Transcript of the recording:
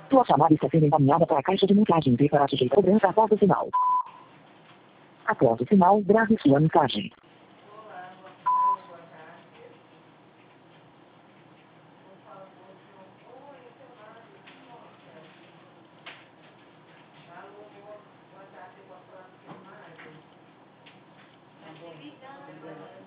Sua chamada está sendo encaminhada para a caixa de mensagem e para sujeitar cobrança após o sinal. Após o sinal, grave sua mensagem. Obrigada.